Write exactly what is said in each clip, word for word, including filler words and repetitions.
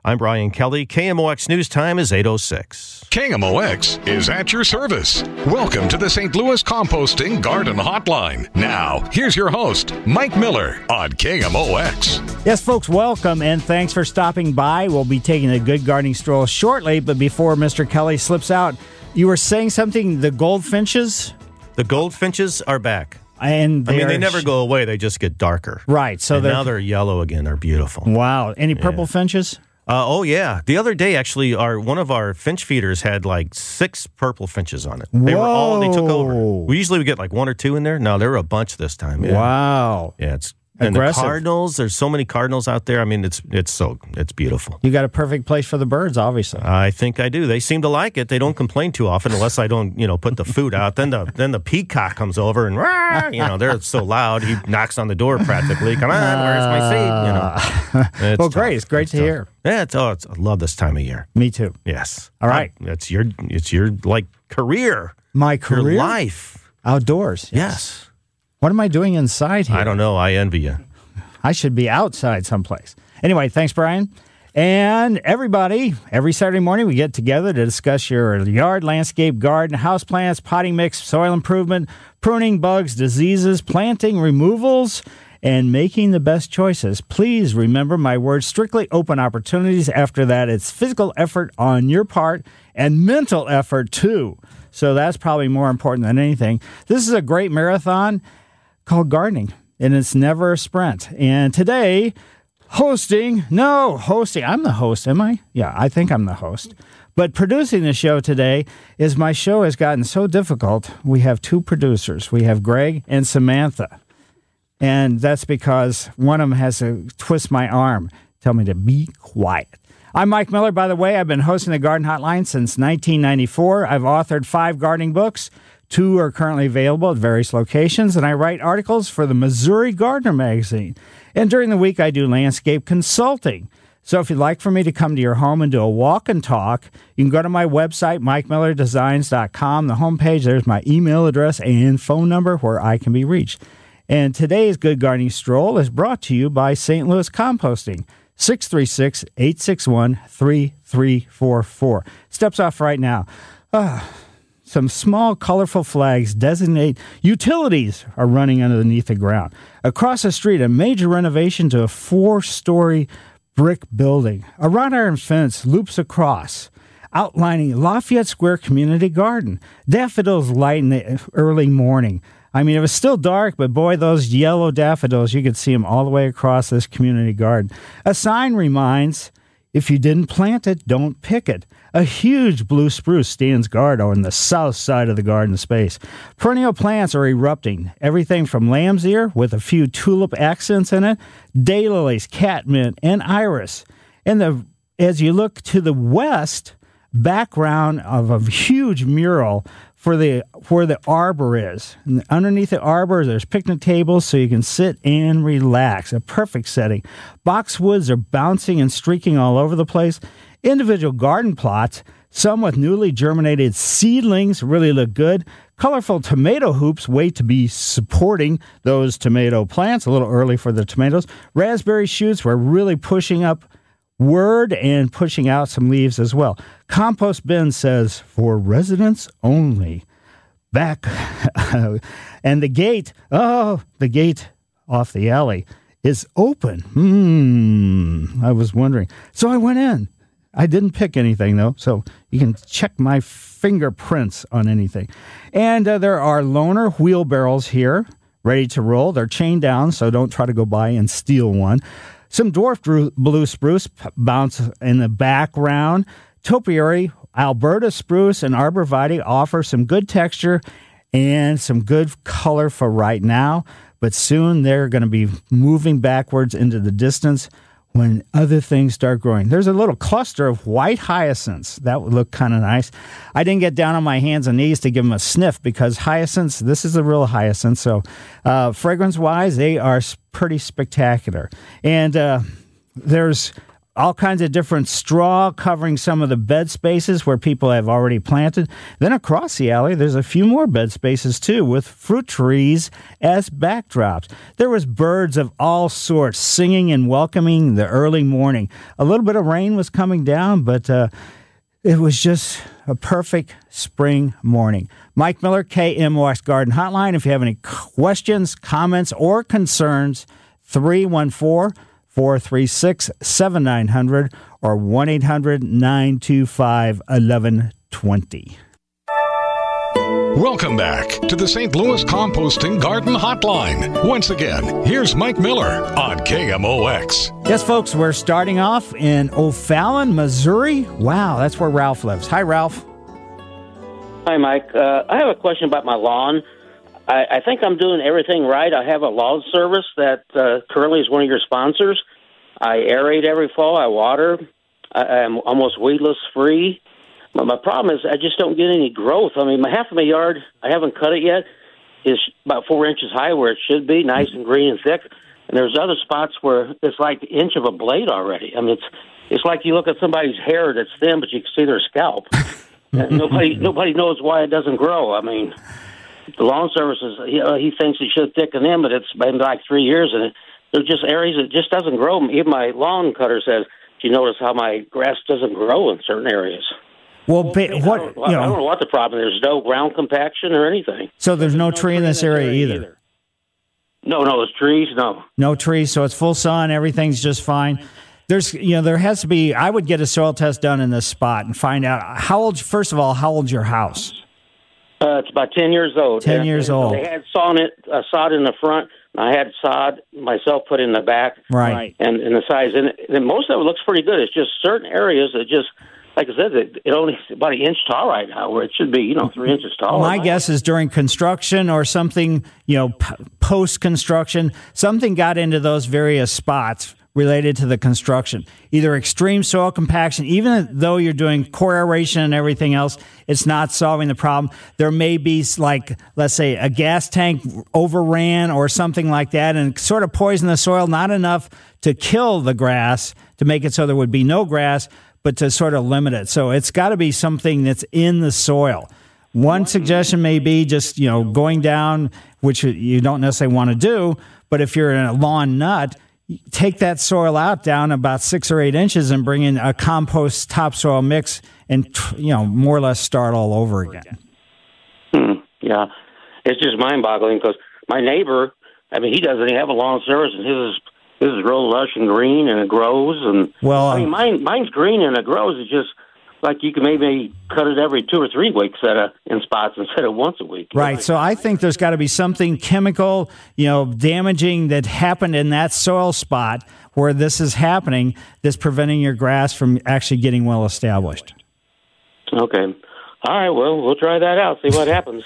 I'm Brian Kelly. K M O X News Time is eight oh six. K M O X is at your service. Welcome to the Saint Louis Composting Garden Hotline. Now, here's your host, Mike Miller on K M O X. Yes, folks, welcome, and thanks for stopping by. We'll be taking a good gardening stroll shortly, but before Mister Kelly slips out, you were saying something, the goldfinches? The goldfinches are back. And I mean, they never go away. They just get darker. Right. So and now they're yellow again. They're beautiful. Wow. Any purple yeah. finches? Uh, oh, yeah. The other day, actually, our one of our finch feeders had like six purple finches on it. They Whoa. were all, they took over. We usually would get like one or two in there. No, there were a bunch this time. Yeah. Wow. Yeah, it's and aggressive. The cardinals, there's so many cardinals out there. I mean, it's it's so, it's beautiful. You got a perfect place for the birds, obviously. I think I do. They seem to like it. They don't complain too often unless I don't, you know, put the food out. Then the then the peacock comes over and, rah, you know, they're so loud. He knocks on the door practically. Come on, where's my seed? You know. Well, tough. great. It's great it's to tough. hear. Yeah, it's, oh, it's, I love this time of year. Me too. Yes. All right. I, it's your, it's your like career. My career? Your life. Outdoors. Yes. What am I doing inside here? I don't know. I envy you. I should be outside someplace. Anyway, thanks, Brian. And everybody, every Saturday morning we get together to discuss your yard, landscape, garden, houseplants, potting mix, soil improvement, pruning, bugs, diseases, planting, removals, and making the best choices. Please remember my words, strictly open opportunities. After that, it's physical effort on your part and mental effort too. So that's probably more important than anything. This is a great marathon called gardening, and it's never a sprint. And today, hosting, no, hosting, I'm the host, am I? Yeah, I think I'm the host. But producing the show today is my show has gotten so difficult. We have two producers. We have Greg and Samantha. And that's because one of them has to twist my arm, tell me to be quiet. I'm Mike Miller, by the way. I've been hosting the Garden Hotline since nineteen ninety-four. I've authored five gardening books. Two are currently available at various locations, and I write articles for the Missouri Gardener magazine. And during the week, I do landscape consulting. So if you'd like for me to come to your home and do a walk and talk, you can go to my website, mike miller designs dot com. The homepage, there's my email address and phone number where I can be reached. And today's Good Gardening Stroll is brought to you by Saint Louis Composting, six three six, eight six one, three three four four. Steps off right now. Ah. Some small, colorful flags designate utilities are running underneath the ground. Across the street, a major renovation to a four-story brick building. A wrought iron fence loops across, outlining Lafayette Square Community Garden. Daffodils light in the early morning. I mean, it was still dark, but boy, those yellow daffodils, you could see them all the way across this community garden. A sign reminds, if you didn't plant it, don't pick it. A huge blue spruce stands guard on the south side of the garden space. Perennial plants are erupting. Everything from lamb's ear, with a few tulip accents in it, daylilies, catmint, and iris. And the as you look to the west, background of a huge mural for the where the arbor is. And underneath the arbor, there's picnic tables so you can sit and relax. A perfect setting. Boxwoods are bouncing and streaking all over the place. Individual garden plots, some with newly germinated seedlings, really look good. Colorful tomato hoops wait to be supporting those tomato plants. A little early for the tomatoes. Raspberry shoots were really pushing up word and pushing out some leaves as well. Compost bin says, for residents only. Back. And the gate, oh, the gate off the alley is open. Hmm, I was wondering. So I went in. I didn't pick anything, though, so you can check my fingerprints on anything. And uh, there are loaner wheelbarrows here, ready to roll. They're chained down, so don't try to go by and steal one. Some dwarf blue spruce bounce in the background. Topiary, Alberta spruce, and arborvitae offer some good texture and some good color for right now, but soon they're going to be moving backwards into the distance when other things start growing. There's a little cluster of white hyacinths. That would look kind of nice. I didn't get down on my hands and knees to give them a sniff because hyacinths, this is a real hyacinth. So uh, fragrance-wise, they are pretty spectacular. And uh, there's all kinds of different straw covering some of the bed spaces where people have already planted. Then across the alley, there's a few more bed spaces too with fruit trees as backdrops. There was birds of all sorts singing and welcoming the early morning. A little bit of rain was coming down, but uh, it was just a perfect spring morning. Mike Miller, K M O X Garden Hotline. If you have any questions, comments, or concerns, three one four, four three six, seven nine zero zero or one eight hundred, nine two five, one one two zero. Welcome back to the Saint Louis Composting Garden Hotline. Once again, here's Mike Miller on K M O X. Yes, folks, we're starting off in O'Fallon, Missouri. Wow, that's where Ralph lives. Hi, Ralph. Hi, Mike. Uh, I have a question about my lawn. I, I think I'm doing everything right. I have a lawn service that uh, currently is one of your sponsors. I aerate every fall. I water. I, I'm almost weedless free. But my problem is I just don't get any growth. I mean, my half of my yard, I haven't cut it yet, is about four inches high where it should be, nice and green and thick. And there's other spots where it's like the inch of a blade already. I mean, it's it's like you look at somebody's hair that's thin, but you can see their scalp. And nobody nobody knows why it doesn't grow. I mean, the lawn services, he, uh, he thinks he should thicken them, but it's been like three years, and it, there's just areas that just doesn't grow. Even my lawn cutter says, do you notice how my grass doesn't grow in certain areas? Well, what, I don't, you know, I don't know what the problem is. There's no ground compaction or anything. So there's no tree in this area either? either. No, no, it's trees, no. No trees, so it's full sun, everything's just fine. There's, you know, there has to be, I would get a soil test done in this spot and find out how old, first of all, how old's your house? Uh, it's about ten years old. ten years old. They had sod it, uh, sod in the front. I had sod myself put in the back. Right. And, and the size. And, and most of it looks pretty good. It's just certain areas that just, like I said, it, it only about an inch tall right now, where it should be, you know, three inches tall. My guess is during construction or something, you know, p- post-construction, something got into those various spots related to the construction. Either extreme soil compaction, even though you're doing core aeration and everything else, it's not solving the problem. There may be, like, let's say, a gas tank overran or something like that and sort of poison the soil, not enough to kill the grass, to make it so there would be no grass, but to sort of limit it. So it's got to be something that's in the soil. One suggestion may be just, you know, going down, which you don't necessarily want to do, but if you're in a lawn nut, take that soil out down about six or eight inches and bring in a compost topsoil mix and, you know, more or less start all over again. Hmm, yeah. It's just mind-boggling because my neighbor, I mean, he doesn't have a lawn service, and his is, his is real lush and green, and it grows. And well, I mean, mine, mine's green, and it grows. It's just like you can maybe cut it every two or three weeks at a, in spots instead of once a week. Right. Know? So I think there's got to be something chemical, you know, damaging that happened in that soil spot where this is happening that's preventing your grass from actually getting well established. Okay. All right. Well, we'll try that out. See what happens.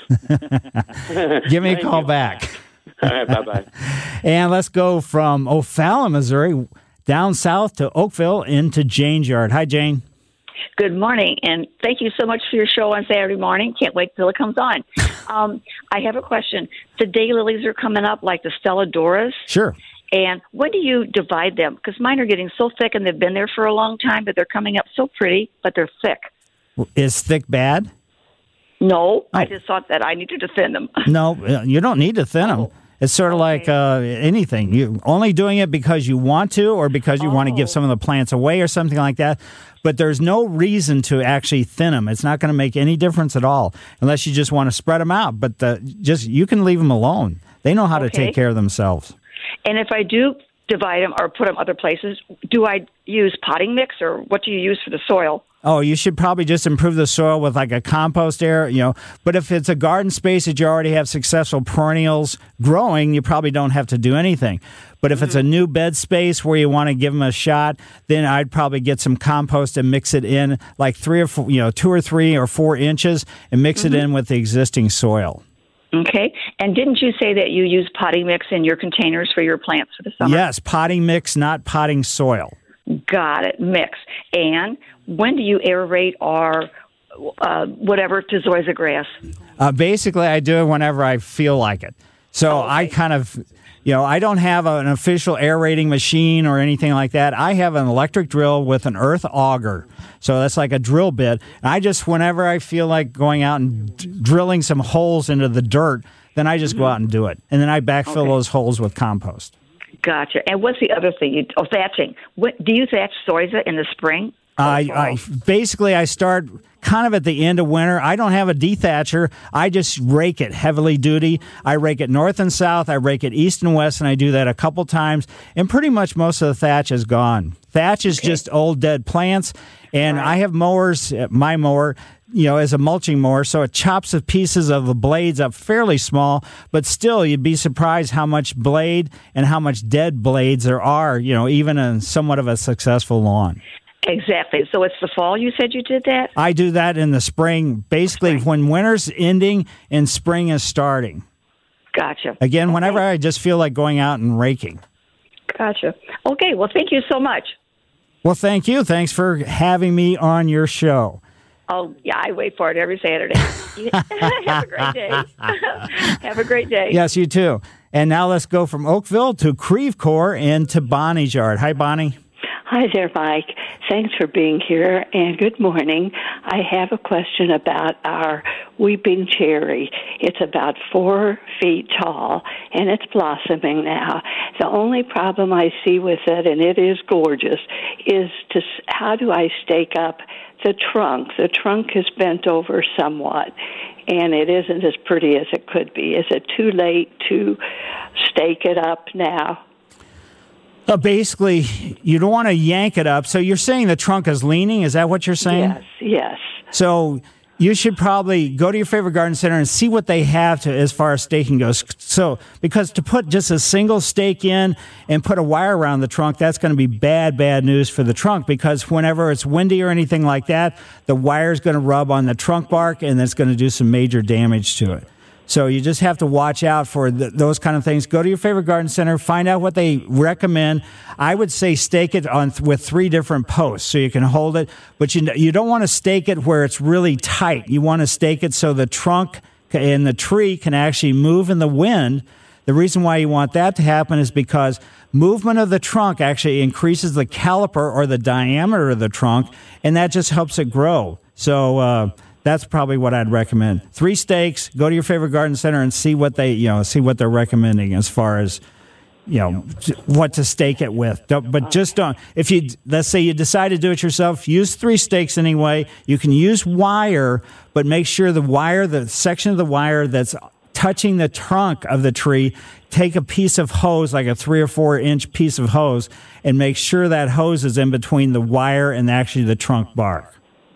Give me a call you. back. All right. Bye-bye. And let's go from O'Fallon, Missouri, down south to Oakville into Jane's yard. Hi, Jane. Good morning, and thank you so much for your show on Saturday morning. Can't wait till it comes on. Um, I have a question. The daylilies are coming up, like the Stella Doris. Sure. And when do you divide them? Because mine are getting so thick, and they've been there for a long time, but they're coming up so pretty, but they're thick. Is thick bad? No, oh. I just thought that I needed to thin them. No, you don't need to thin them. Oh. It's sort of okay. like uh, anything. You're only doing it because you want to or because you oh. want to give some of the plants away or something like that. But there's no reason to actually thin them. It's not going to make any difference at all unless you just want to spread them out. But the, just you can leave them alone. They know how okay. to take care of themselves. And if I do divide them or put them other places, do I use potting mix or what do you use for the soil? Oh, you should probably just improve the soil with like a compost area, you know. But if it's a garden space that you already have successful perennials growing, you probably don't have to do anything. But if mm-hmm. it's a new bed space where you want to give them a shot, then I'd probably get some compost and mix it in like three or four, you know, two or three or four inches and mix mm-hmm. it in with the existing soil. Okay. And didn't you say that you use potting mix in your containers for your plants for the summer? Yes, potting mix, not potting soil. Got it. Mix. And when do you aerate or uh, whatever to zoysia grass? Uh, basically, I do it whenever I feel like it. So oh, okay. I kind of You know, I don't have an official aerating machine or anything like that. I have an electric drill with an earth auger. So that's like a drill bit. And I just, whenever I feel like going out and d- drilling some holes into the dirt, then I just mm-hmm. go out and do it. And then I backfill okay. those holes with compost. Gotcha. And what's the other thing? You, oh, thatching. What, do you thatch zoysia in the spring? I, I basically I start kind of at the end of winter. I don't have a dethatcher. I just rake it heavily duty. I rake it north and south. I rake it east and west, and I do that a couple times. And pretty much most of the thatch is gone. Thatch is okay. just old dead plants. And right. I have mowers, my mower, you know, as a mulching mower, so it chops the pieces of the blades up fairly small, but still you'd be surprised how much blade and how much dead blades there are, you know, even in somewhat of a successful lawn. Exactly. So it's the fall you said you did that? I do that in the spring, basically spring. When winter's ending and spring is starting. Gotcha. Again, okay. whenever I just feel like going out and raking. Gotcha. Okay, well, thank you so much. Well, thank you. Thanks for having me on your show. Oh, yeah, I wait for it every Saturday. Have a great day. Have a great day. Yes, you too. And now let's go from Oakville to Creve Coeur and to Bonnie's yard. Hi, Bonnie. Hi there, Mike. Thanks for being here, and good morning. I have a question about our weeping cherry. It's about four feet tall, and it's blossoming now. The only problem I see with it, and it is gorgeous, is to how do I stake up the trunk? The trunk is bent over somewhat, and it isn't as pretty as it could be. Is it too late to stake it up now? Uh, basically, you don't want to yank it up. So you're saying the trunk is leaning? Is that what you're saying? Yes, yes. So you should probably go to your favorite garden center and see what they have to as far as staking goes. So, because to put just a single stake in and put a wire around the trunk, that's going to be bad, bad news for the trunk, because whenever it's windy or anything like that, the wire is going to rub on the trunk bark and it's going to do some major damage to it. So you just have to watch out for th- those kind of things. Go to your favorite garden center, find out what they recommend. I would say stake it on th- with three different posts so you can hold it, but you you don't want to stake it where it's really tight. You want to stake it so the trunk and the tree can actually move in the wind. The reason why you want that to happen is because movement of the trunk actually increases the caliper or the diameter of the trunk, and that just helps it grow. So, uh, that's probably what I'd recommend. Three stakes. Go to your favorite garden center and see what they, you know, see what they're recommending as far as, you know, what to stake it with. Don't, but just don't. If you, let's say you decide to do it yourself, use three stakes anyway. You can use wire, but make sure the wire, the section of the wire that's touching the trunk of the tree, take a piece of hose, like a three or four inch piece of hose, and make sure that hose is in between the wire and actually the trunk bark.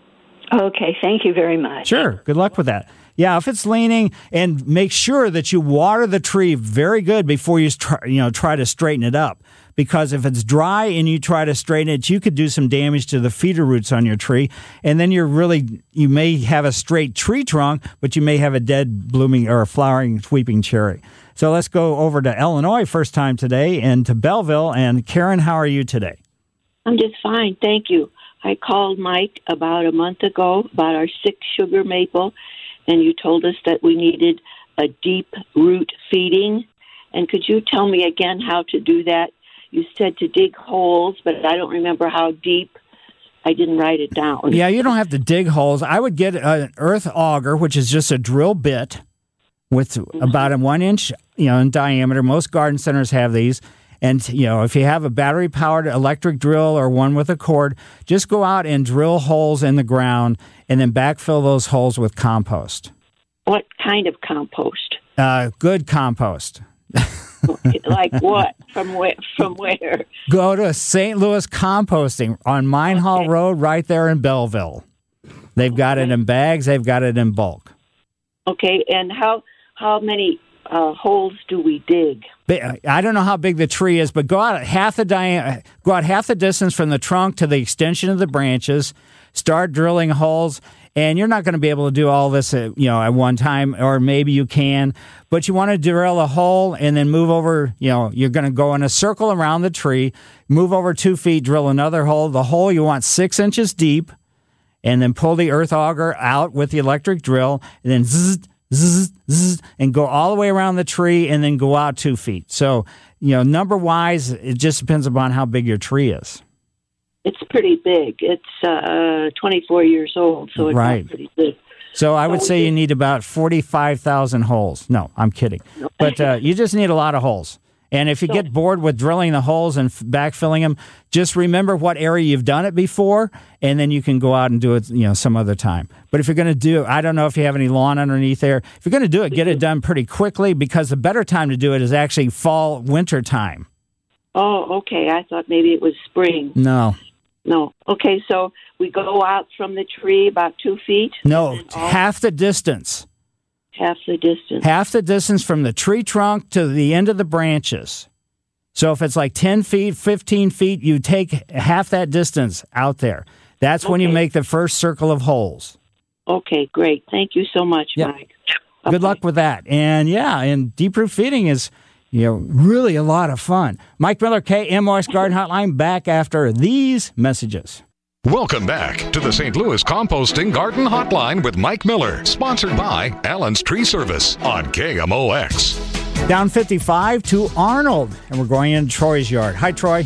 Okay, thank you very much. Sure. Good luck with that. Yeah, if it's leaning, and make sure that you water the tree very good before you try, you know, try to straighten it up. Because if it's dry and you try to straighten it, you could do some damage to the feeder roots on your tree, and then you're really, you may have a straight tree trunk, but you may have a dead blooming or flowering weeping cherry. So let's go over to Illinois first time today, and to Belleville. And Karen, how are you today? I'm just fine, thank you. I called Mike about a month ago about our sick sugar maple, and you told us that we needed a deep root feeding. And could you tell me again how to do that? You said to dig holes, but I don't remember how deep. I didn't write it down. Yeah, you don't have to dig holes. I would get an earth auger, which is just a drill bit with mm-hmm. about a one inch, you know, in diameter. Most garden centers have these. And, you know, if you have a battery-powered electric drill or one with a cord, just go out and drill holes in the ground and then backfill those holes with compost. What kind of compost? Uh, good compost. Like what? From where? From where? Go to Saint Louis Composting on Mine Hall okay. Road right there in Belleville. They've got okay. it in bags. They've got it in bulk. Okay, and how how many uh, holes do we dig? I don't know how big the tree is, but go out half the dia- go out half the distance from the trunk to the extension of the branches. Start drilling holes, and you're not going to be able to do all this, at, you know, at one time, or maybe you can. But you want to drill a hole and then move over. You know, you're going to go in a circle around the tree, move over two feet, drill another hole. The hole you want six inches deep, and then pull the earth auger out with the electric drill, and then zzz, zzz, zzz, and go all the way around the tree and then go out two feet. So, you know, number-wise, it just depends upon how big your tree is. It's pretty big. It's uh, twenty-four years old, so it's right. not pretty big. So I would say you need about forty-five thousand holes. No, I'm kidding. But uh, you just need a lot of holes. And if you get bored with drilling the holes and f- backfilling them, just remember what area you've done it before, and then you can go out and do it, you know, some other time. But if you're going to do, I don't know if you have any lawn underneath there. If you're going to do it, get it done pretty quickly, because the better time to do it is actually fall, winter time. Oh, okay. I thought maybe it was spring. No. No. Okay, so we go out from the tree about two feet? No, half the distance. Half the distance. Half the distance from the tree trunk to the end of the branches. So if it's like ten feet, fifteen feet, you take half that distance out there. That's okay. When you make the first circle of holes. Okay, great. Thank you so much, yeah. Mike. Good okay. luck with that. And yeah, and deep root feeding is, you know, really a lot of fun. Mike Miller, K M O X Garden Hotline, back after these messages. Welcome back to the Saint Louis Composting Garden Hotline with Mike Miller, sponsored by Allen's Tree Service on K M O X. Down fifty-five to Arnold, and we're going into Troy's yard. Hi, Troy.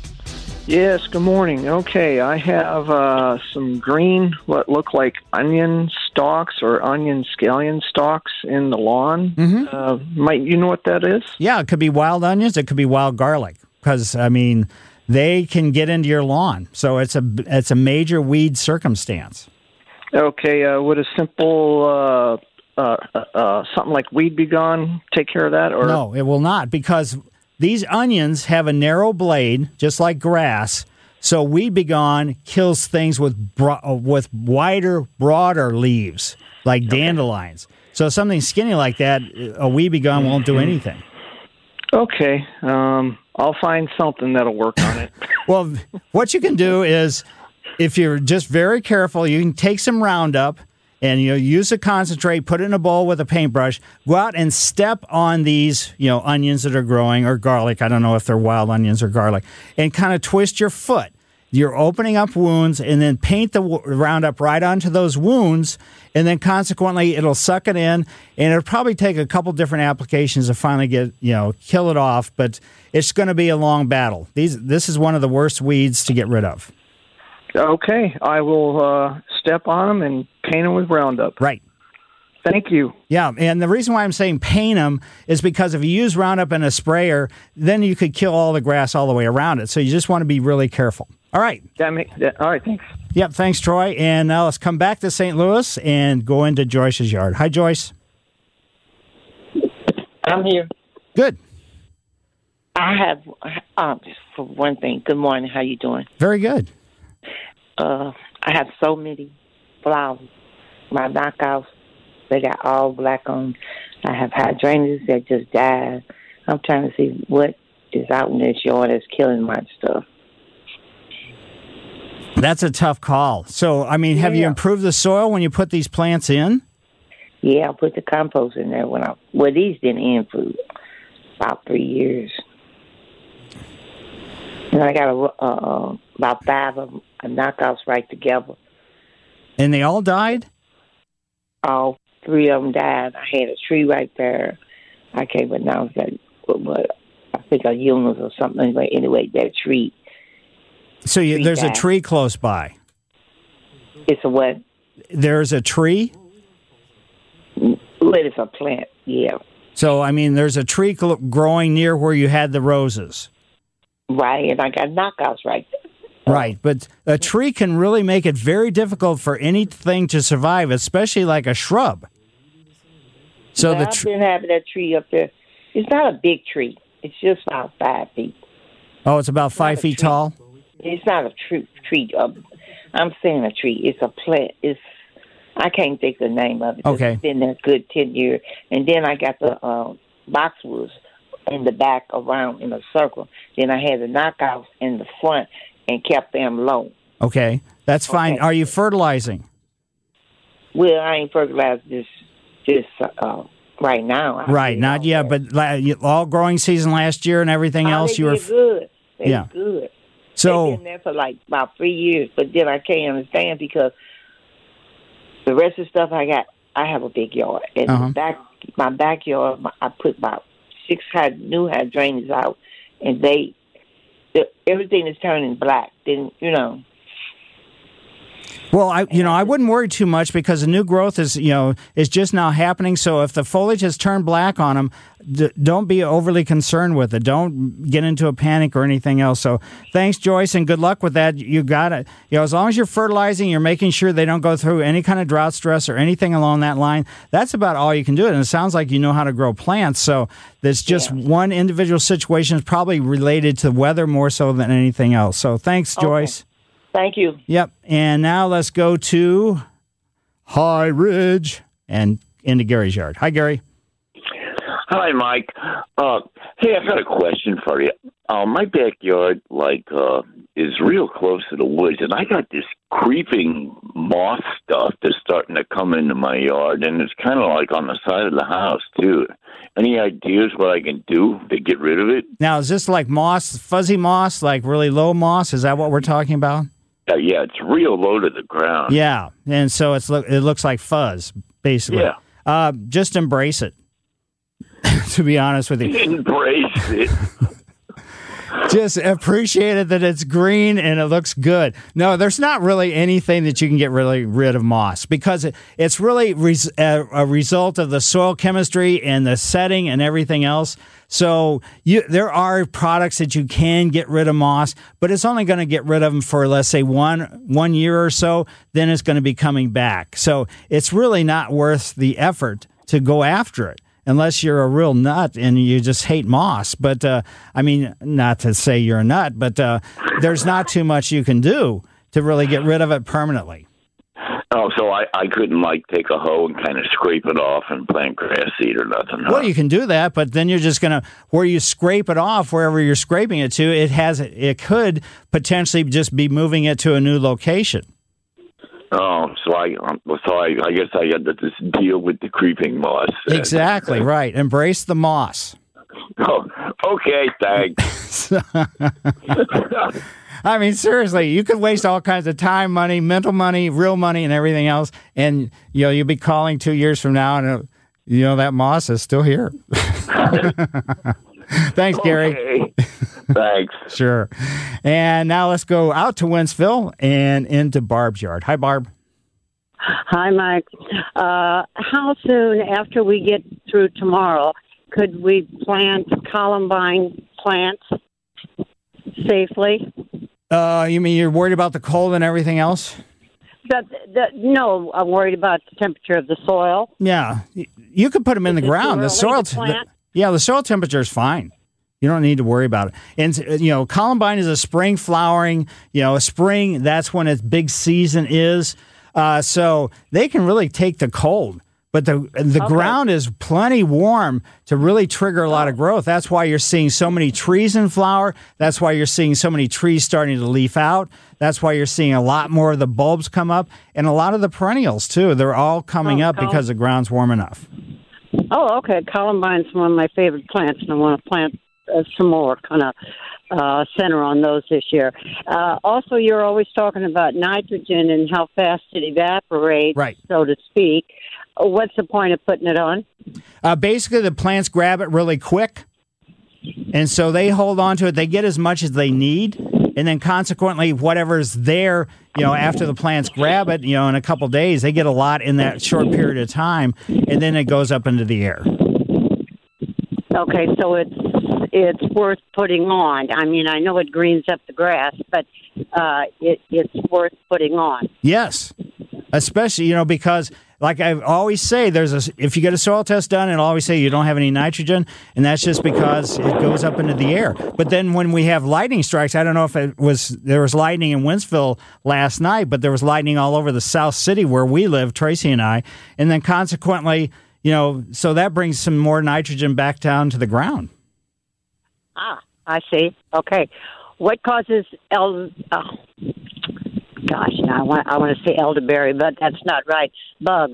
Yes, good morning. Okay, I have uh, some green, what look like onion stalks or onion scallion stalks in the lawn. Mm-hmm. Uh, might you know what that is? Yeah, it could be wild onions. It could be wild garlic, because, I mean, they can get into your lawn. So it's a, it's a major weed circumstance. Okay, uh, would a simple uh, uh, uh, something like Weed Be Gone take care of that? Or no, it will not, because these onions have a narrow blade, just like grass. So Weed Be Gone kills things with bro- with wider, broader leaves, like okay. dandelions. So something skinny like that, a Weed Be Gone won't do anything. Okay, um, I'll find something that'll work on it. Well, what you can do is, if you're just very careful, you can take some Roundup and, you know, use a concentrate, put it in a bowl with a paintbrush, go out and step on these, you know, onions that are growing, or garlic. I don't know if they're wild onions or garlic, and kind of twist your foot. You're opening up wounds, and then paint the Roundup right onto those wounds, and then consequently it'll suck it in, and it'll probably take a couple different applications to finally get, you know, kill it off, but it's going to be a long battle. These, this is one of the worst weeds to get rid of. Okay, I will uh, step on them and paint them with Roundup. Right. Thank you. Yeah, and the reason why I'm saying paint them is because if you use Roundup in a sprayer, then you could kill all the grass all the way around it. So you just want to be really careful. All right. That make, that, all right, thanks. Yep, thanks, Troy. And now let's come back to Saint Louis and go into Joyce's yard. Hi, Joyce. I'm here. Good. I have, um, for one thing, good morning. How you doing? Very good. Uh, I have so many flowers. My knockouts, they got all black on. I have hydrangeas that just died. I'm trying to see what is out in this yard that's killing my stuff. That's a tough call. So, I mean, have yeah. you improved the soil when you put these plants in? Yeah, I put the compost in there when I, well, these didn't end for about three years. And I got a, uh, about five of them, knockouts right together. And they all died? All three of them died. I had a tree right there. I can't pronounce that, but I think a Eunice or something. Anyway, anyway, that tree. So you, tree there's died. a tree close by? It's a what? There's a tree? Well, it's a plant, yeah. So, I mean, there's a tree cl- growing near where you had the roses. Right, and I got knockouts right there. Right, but a tree can really make it very difficult for anything to survive, especially like a shrub. So now, the I've tr- been having that tree up there. It's not a big tree. It's just about five feet. Oh, it's about five feet tree. tall? It's not a tree. tree uh, I'm saying a tree. It's a plant. It's I can't think of the name of it. Okay. It's been there a good ten years. And then I got the uh, boxwoods in the back around in a circle. Then I had the knockouts in the front and kept them low. Okay, that's fine. Okay. Are you fertilizing? Well, I ain't fertilized this this uh, right now. I right, not yet, but la- all growing season last year and everything oh, else, they you were did good. They yeah good. So they've been there for like about three years, but then I can't understand because the rest of the stuff I got I have a big yard, and Uh-huh. back my backyard, my, I put about six hyd- new hydrangeas out, and they, the, everything is turning black. Then you know. Well, I you know I wouldn't worry too much because the new growth is you know is just now happening. So if the foliage has turned black on them, d- don't be overly concerned with it. Don't get into a panic or anything else. So thanks, Joyce, and good luck with that. You got it. You know, as long as you're fertilizing, you're making sure they don't go through any kind of drought stress or anything along that line. That's about all you can do. And it sounds like you know how to grow plants. So that's just Yeah. one individual situation is probably related to weather more so than anything else. So thanks, Joyce. Okay. Thank you. Yep. And now let's go to High Ridge and into Gary's yard. Hi, Gary. Hi, Mike. Uh, hey, I've got a question for you. Uh, my backyard, like, uh, is real close to the woods, and I got this creeping moss stuff that's starting to come into my yard, and it's kind of like on the side of the house, too. Any ideas what I can do to get rid of it? Now, is this like moss, fuzzy moss, like really low moss? Is that what we're talking about? Uh, yeah, it's real low to the ground. Yeah. And so it's it looks like fuzz, basically. Yeah. Uh, just embrace it, to be honest with you. Embrace it. Just appreciate it that it's green and it looks good. No, there's not really anything that you can get really rid of moss because it, it's really res, a, a result of the soil chemistry and the setting and everything else. So you, there are products that you can get rid of moss, but it's only going to get rid of them for, let's say, one one year or so. Then it's going to be coming back. So it's really not worth the effort to go after it. Unless you're a real nut and you just hate moss. But, uh, I mean, not to say you're a nut, but uh, there's not too much you can do to really get rid of it permanently. Oh, so I, I couldn't, like, take a hoe and kind of scrape it off and plant grass seed or nothing, huh? Well, you can do that, but then you're just going to, where you scrape it off, wherever you're scraping it to, it has it could potentially just be moving it to a new location. Oh, so I, um, so I, I guess I had to just deal with the creeping moss. Exactly, right. Embrace the moss. Oh, okay, thanks. I mean, seriously, you could waste all kinds of time, money, mental money, real money, and everything else, and you know you'll be calling two years from now, and uh, you know that moss is still here. Thanks, Gary. Okay. Thanks. Sure. And now let's go out to Wentzville and into Barb's yard. Hi, Barb. Hi, Mike. Uh, how soon after we get through tomorrow could we plant columbine plants safely? Uh, you mean you're worried about the cold and everything else? That, that, no, I'm worried about the temperature of the soil. Yeah. You could put them in Is the it ground. too The early soil, to plant? the, yeah, the soil temperature is fine. You don't need to worry about it. And, you know, columbine is a spring flowering, you know, a spring, that's when its big season is. Uh, so they can really take the cold. But the the Okay. ground is plenty warm to really trigger a lot of growth. That's why you're seeing so many trees in flower. That's why you're seeing so many trees starting to leaf out. That's why you're seeing a lot more of the bulbs come up. And a lot of the perennials, too. They're all coming Oh, up col- because the ground's warm enough. Oh, okay. Columbine's one of my favorite plants, and I want to plant uh, some more, kind of uh, center on those this year. Uh, also, you're always talking about nitrogen and how fast it evaporates, Right. so to speak. Uh, What's the point of putting it on? Uh, basically, the plants grab it really quick, and so they hold on to it. They get as much as they need, and then consequently, whatever's there, you know, after the plants grab it, you know, in a couple days, they get a lot in that short period of time, and then it goes up into the air. Okay, so it's it's worth putting on. I mean, I know it greens up the grass, but uh, it, it's worth putting on. Yes, especially, you know, because like I always say, there's a, if you get a soil test done, it'll always say you don't have any nitrogen, and that's just because it goes up into the air. But then when we have lightning strikes, I don't know if it was, there was lightning in Wentzville last night, but there was lightning all over the South City where we live, Tracy and I, and then consequently, you know, so that brings some more nitrogen back down to the ground. Ah, I see. Okay. What causes el? Oh, gosh, now I want I want to say elderberry, but that's not right. Bugs.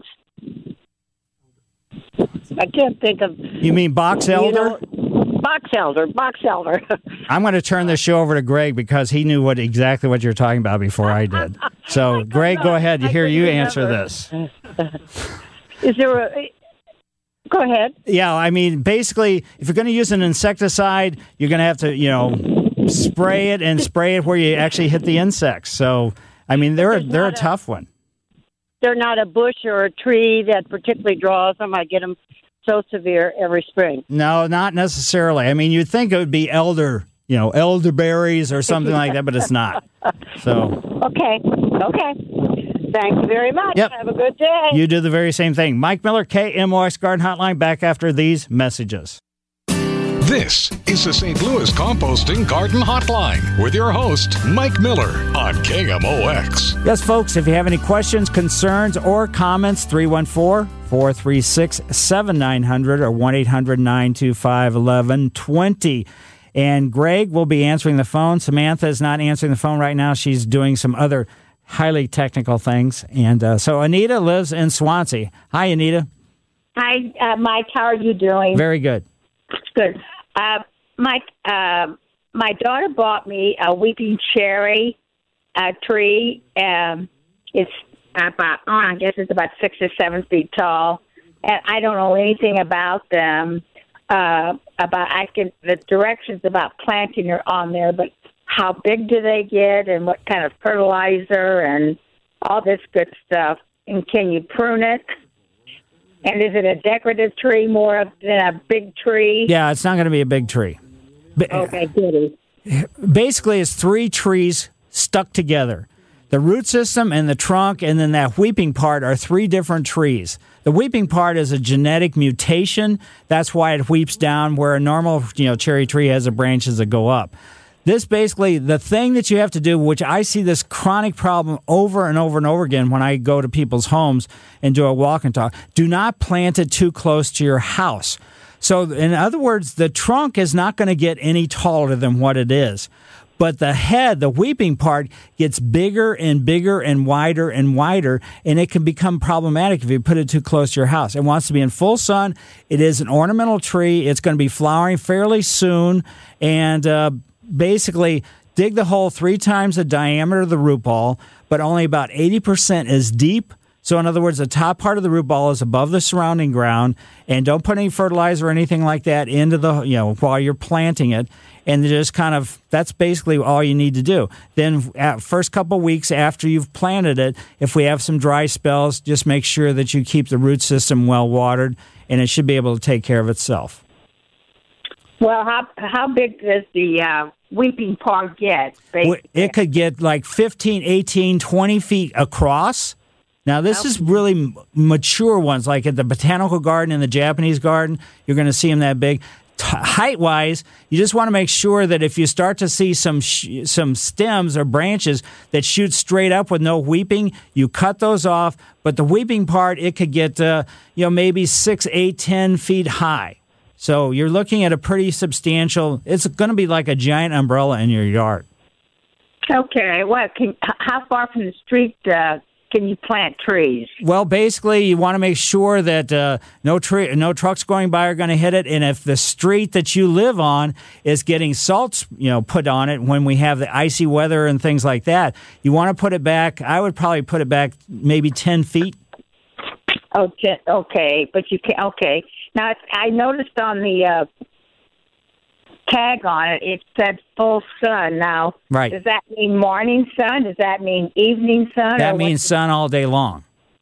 I can't think of. You mean box elder? You know, box elder. Box elder. I'm going to turn this show over to Greg because he knew what exactly what you're talking about before I did. So, Greg, go ahead. I Here, couldn't you answer remember. this. Is there a... Go ahead. Yeah, I mean, basically, if you're going to use an insecticide, you're going to have to, you know, spray it and spray it where you actually hit the insects. So, I mean, they're a, they're a tough one. They're not a bush or a tree that particularly draws them. I get them so severe every spring. No, not necessarily. I mean, you'd think it would be elder, you know, elderberries or something like that, but it's not. So. Okay. Okay. Thank you very much. Yep. Have a good day. You do the very same thing. Mike Miller, K M O X Garden Hotline, back after these messages. This is the Saint Louis Composting Garden Hotline with your host, Mike Miller, on K M O X. Yes, folks, if you have any questions, concerns, or comments, three one four, four three six, seven nine zero zero or one eight hundred, nine two five, one one two zero. And Greg will be answering the phone. Samantha is not answering the phone right now. She's doing some other highly technical things. And uh, so Anita lives in Swansea. Hi, Anita. Hi, uh, Mike. How are you doing? Very good. Good. Uh, Mike, uh, my daughter bought me a weeping cherry uh, tree. Um, it's about, oh, I guess it's about six or seven feet tall, and I don't know anything about them. Uh, about I can the directions about planting are on there, but how big do they get, and what kind of fertilizer, and all this good stuff. And can you prune it? And is it a decorative tree more than a big tree? Yeah, it's not going to be a big tree. Okay, goody. Basically, it's three trees stuck together. The root system and the trunk and then that weeping part are three different trees. The weeping part is a genetic mutation. That's why it weeps down where a normal, you know, cherry tree has the branches that go up. This basically, the thing that you have to do, which I see this chronic problem over and over and over again when I go to people's homes and do a walk and talk, do not plant it too close to your house. So in other words, the trunk is not going to get any taller than what it is. But the head, the weeping part, gets bigger and bigger and wider and wider, and it can become problematic if you put it too close to your house. It wants to be in full sun. It is an ornamental tree. It's going to be flowering fairly soon, and uh, basically dig the hole three times the diameter of the root ball, but only about eighty percent is deep. So in other words, the top part of the root ball is above the surrounding ground, and don't put any fertilizer or anything like that into the, you know, while you're planting it. And just kind of, that's basically all you need to do. Then at first couple weeks after you've planted it, if we have some dry spells, just make sure that you keep the root system well watered, and it should be able to take care of itself. Well, how how big does the uh, weeping part get? Basically? It could get like fifteen, eighteen, twenty feet across. Now, this is really mature ones, like at the botanical garden and the Japanese garden. You're going to see them that big. T- height-wise, you just want to make sure that if you start to see some sh- some stems or branches that shoot straight up with no weeping, you cut those off. But the weeping part, it could get uh, you know maybe six, eight, ten feet high. So you're looking at a pretty substantial. It's going to be like a giant umbrella in your yard. Okay. Well, can, how far from the street uh, can you plant trees? Well, basically, you want to make sure that uh, no tree, no trucks going by are going to hit it. And if the street that you live on is getting salts, you know, put on it when we have the icy weather and things like that, you want to put it back. I would probably put it back maybe ten feet. Oh, okay, but you can. Okay, now I noticed on the uh, tag on it, it said full sun. Now, right. Does that mean morning sun? Does that mean evening sun? That means sun all day long.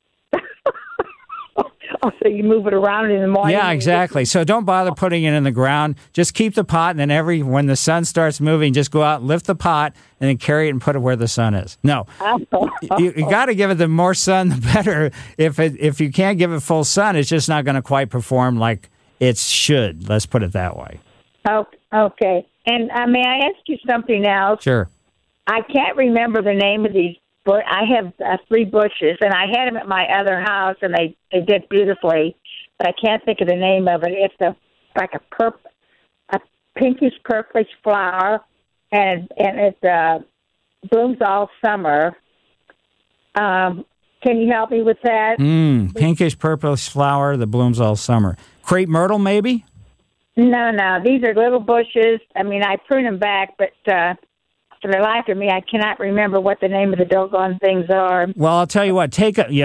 Oh, so you move it around in the morning? Yeah, exactly. So don't bother putting it in the ground. Just keep the pot, and then every when the sun starts moving, just go out, lift the pot, and then carry it and put it where the sun is. No, you, you got to give it the more sun, the better. If it if you can't give it full sun, it's just not going to quite perform like it should. Let's put it that way. Oh, okay. And uh, may I ask you something else? Sure. I can't remember the name of these, but I have uh, three bushes, and I had them at my other house, and they, they did beautifully, but I can't think of the name of it. It's a like a purp, a pinkish purplish flower, and and it uh, blooms all summer. Um, can you help me with that? Mm, pinkish purplish flower that blooms all summer. Crepe myrtle, maybe? No, no. These are little bushes. I mean, I prune them back, but uh, for the life of me, I cannot remember what the name of the doggone things are. Well, I'll tell you what. Take a, you know,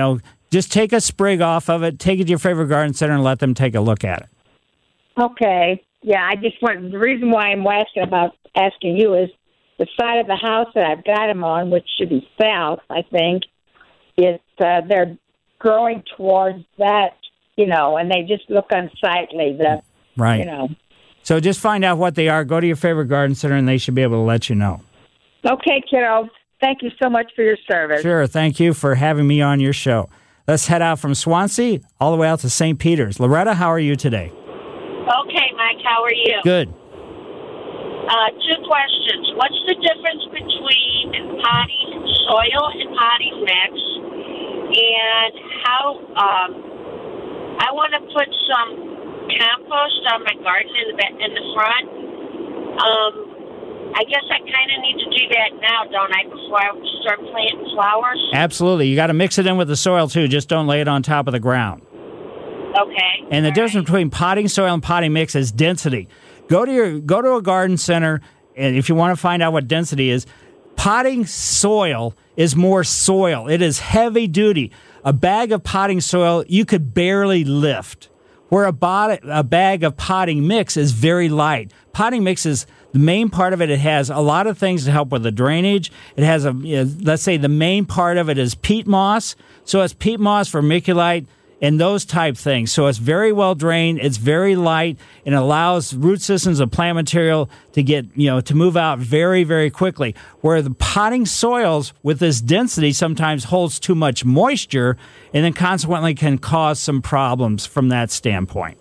Just take a sprig off of it, take it to your favorite garden center, and let them take a look at it. Okay. Yeah, I just want the reason why I'm asking about asking you is the side of the house that I've got them on, which should be south, I think, is uh, they're growing towards that, you know, and they just look unsightly. The right. You know. So just find out what they are. Go to your favorite garden center, and they should be able to let you know. Okay, kiddo. Thank you so much for your service. Sure. Thank you for having me on your show. Let's head out from Swansea all the way out to Saint Peter's. Loretta, how are you today? Okay, Mike, how are you? Good. Uh, two questions. What's the difference between potting soil and potting mix? And how, um, I want to put some compost on my garden in the, in the front. Um, I guess I kind of need to do that now, don't I, before I start planting flowers? Absolutely. You got to mix it in with the soil, too. Just don't lay it on top of the ground. Okay. And the All difference right. between potting soil and potting mix is density. Go to your go to a garden center, and if you want to find out what density is, potting soil is more soil. It is heavy duty. A bag of potting soil you could barely lift, where a, bot, a bag of potting mix is very light. Potting mix is the main part of it. It has a lot of things to help with the drainage. It has a, you know, let's say the main part of it is peat moss. So it's peat moss, vermiculite, and those type things. So it's very well drained. It's very light and allows root systems of plant material to get, you know, to move out very, very quickly. Where the potting soils with this density sometimes holds too much moisture and then consequently can cause some problems from that standpoint.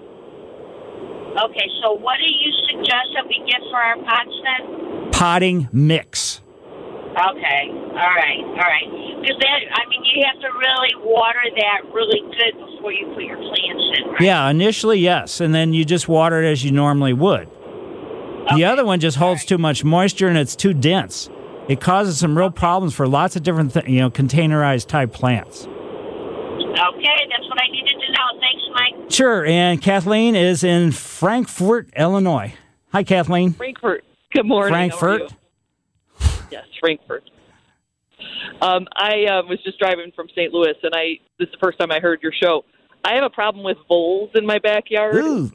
Okay, so what do you suggest that we get for our pots then? Potting mix. Okay, all right, all right. Because that, I mean, you have to really water that really good before you put your plants in, right? Yeah, initially, yes, and then you just water it as you normally would. Okay. The other one just holds right. too much moisture and it's too dense. It causes some real problems for lots of different, th- you know, containerized type plants. Okay, that's what I needed to know. Thanks, Mike. Sure, and Kathleen is in Frankfort, Illinois. Hi, Kathleen. Frankfort. Good morning. Frankfort. Yes, Frankfort. Um, I uh, was just driving from Saint Louis, and I this is the first time I heard your show. I have a problem with voles in my backyard. Ooh.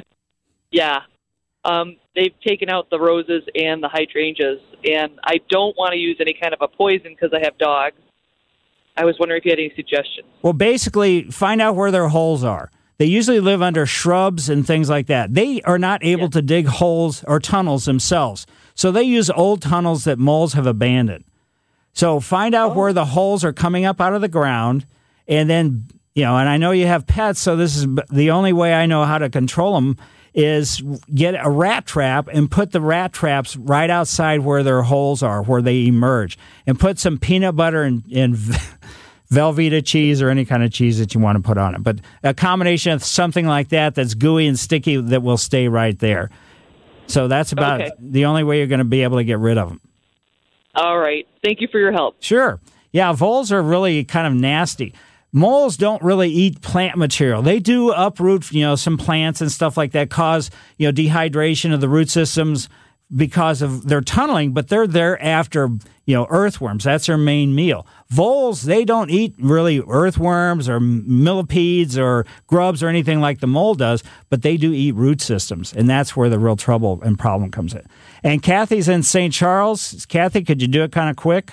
Yeah. Um, they've taken out the roses and the hydrangeas, and I don't want to use any kind of a poison because I have dogs. I was wondering if you had any suggestions. Well, basically, find out where their holes are. They usually live under shrubs and things like that. They are not able yeah. to dig holes or tunnels themselves. So they use old tunnels that moles have abandoned. So find out oh. where the holes are coming up out of the ground. And then, you know, and I know you have pets, so this is the only way I know how to control them is get a rat trap and put the rat traps right outside where their holes are, where they emerge. And put some peanut butter and, and Velveeta cheese or any kind of cheese that you want to put on it. But a combination of something like that that's gooey and sticky that will stay right there. So that's about okay. the only way you're going to be able to get rid of them. All right. Thank you for your help. Sure. Yeah, voles are really kind of nasty. Moles don't really eat plant material. They do uproot, you know, some plants and stuff like that, cause, you know, dehydration of the root systems because of their tunneling, but they're there after, you know, earthworms. That's their main meal. Voles, they don't eat really earthworms or millipedes or grubs or anything like the mole does, but they do eat root systems, and that's where the real trouble and problem comes in. And Kathy's in Saint Charles. Kathy, could you do it kind of quick?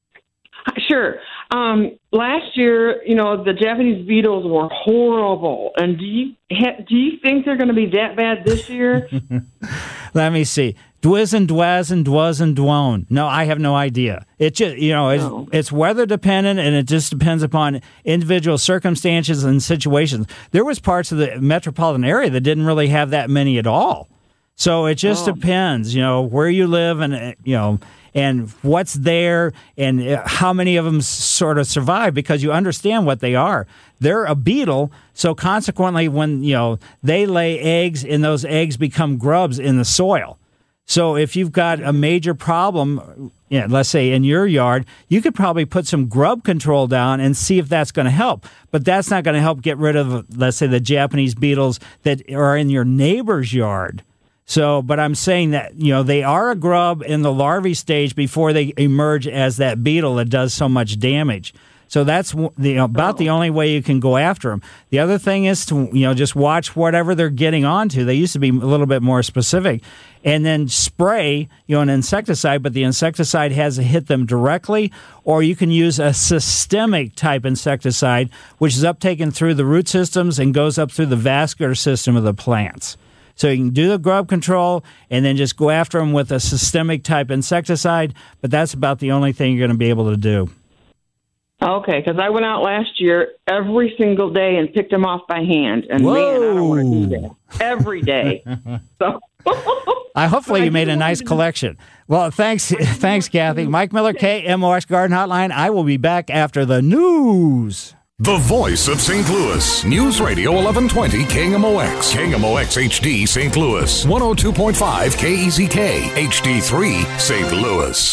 Sure. Um, last year, you know, the Japanese beetles were horrible. And do you ha- do you think they're going to be that bad this year? Let me see. Dwiz and dwaz and dwaz and dwone. No, I have no idea. It just, you know, it's, no. it's weather dependent, and it just depends upon individual circumstances and situations. There was parts of the metropolitan area that didn't really have that many at all. So it just oh. depends, you know, where you live and, you know, and what's there and how many of them sort of survive, because you understand what they are. They're a beetle, so consequently when, you know, they lay eggs and those eggs become grubs in the soil. So if you've got a major problem, you know, let's say in your yard, you could probably put some grub control down and see if that's going to help. But that's not going to help get rid of, let's say, the Japanese beetles that are in your neighbor's yard. So, but I'm saying that, you know, they are a grub in the larvae stage before they emerge as that beetle that does so much damage. So that's the, you know, about the only way you can go after them. The other thing is to, you know, just watch whatever they're getting onto. They used to be a little bit more specific. And then spray, you know, an insecticide, but the insecticide has to hit them directly, or you can use a systemic type insecticide, which is uptaken through the root systems and goes up through the vascular system of the plants. So you can do the grub control and then just go after them with a systemic type insecticide, but that's about the only thing you're going to be able to do. Okay, because I went out last year every single day and picked them off by hand, and Whoa. man, I don't want to do that every day. So, I hopefully you made a nice collection. Well, thanks, thanks, Kathy. Mike Miller, K M O X Garden Hotline. I will be back after the news. The voice of Saint Louis. News Radio eleven twenty K M O X. K M O X H D Saint Louis. one oh two point five K E Z K. H D three Saint Louis.